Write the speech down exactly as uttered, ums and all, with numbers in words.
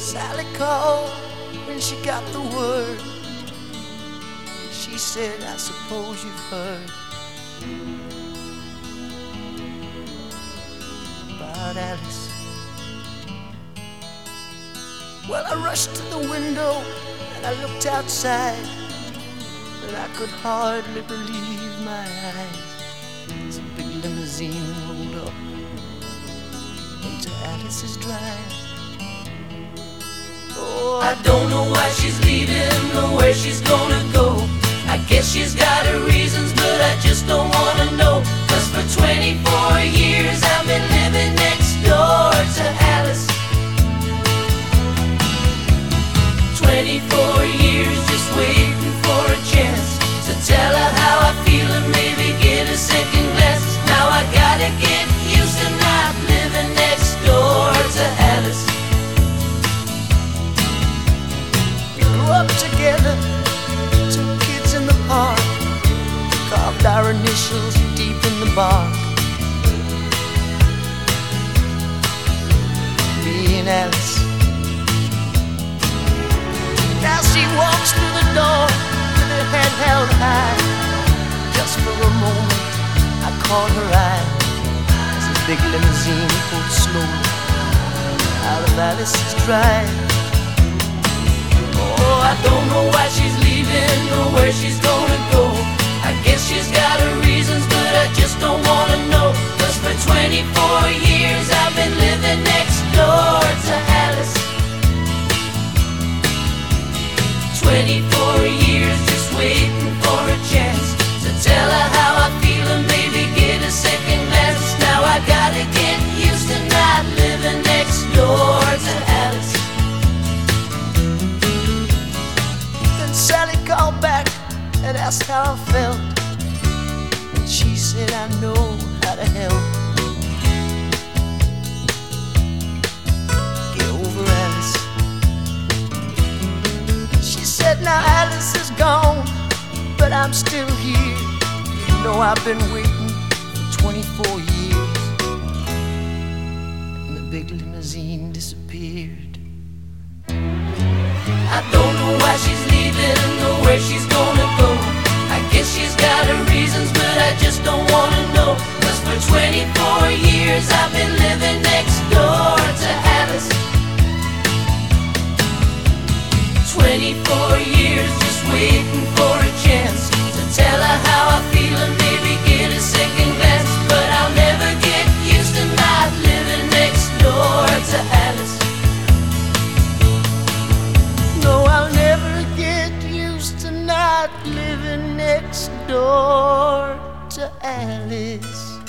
Sally called when she got the word. She said, I suppose you've heard about Alice. Well, I rushed to the window and I looked outside, but I could hardly believe my eyes as a big limousine rolled up into Alice's drive. Oh, I don't know why she's leaving or where she's gonna go. I guess she's got her reasons, but I just don't wanna know. Cause for twenty-four years I've been living next door to Alice. Twenty-four years just waiting for a chance to tell her how I feel and maybe get a second glance. Now I gotta get used to not living next door to Alice. We grew up together, two kids in the park, carved our initials deep in the bark. Me and Alice. Now she walks through the door with her head held high. Just for a moment I caught her eye as a big limousine pulled slowly out of Alice's drive. Oh, I don't know why she's leaving or where she's gonna go. I guess she's got her reasons, but I just don't wanna know. Cause for twenty-four years I've been living next door to Alice. Twenty-four years just waiting for a chance to tell her how I feel and maybe get a second glance. Now I gotta get used to not living next door to Alice. Then Sally called back and asked how I felt, and she said, I know how to help. Get over Alice. She said, now Alice is gone, but I'm still here. You know I've been waiting for twenty-four years. And the big limousine disappeared. I don't know why she's leaving or where she's gonna go. I guess she's got her reasons, but I just don't wanna know. Cause for twenty-four years I've been living next door to Alice. Twenty-four years just waiting for a chance to tell her how I feel and maybe get a second glance. But I'll never get used to not living next door to Alice. No, I'll never get used to not living next door to Alice.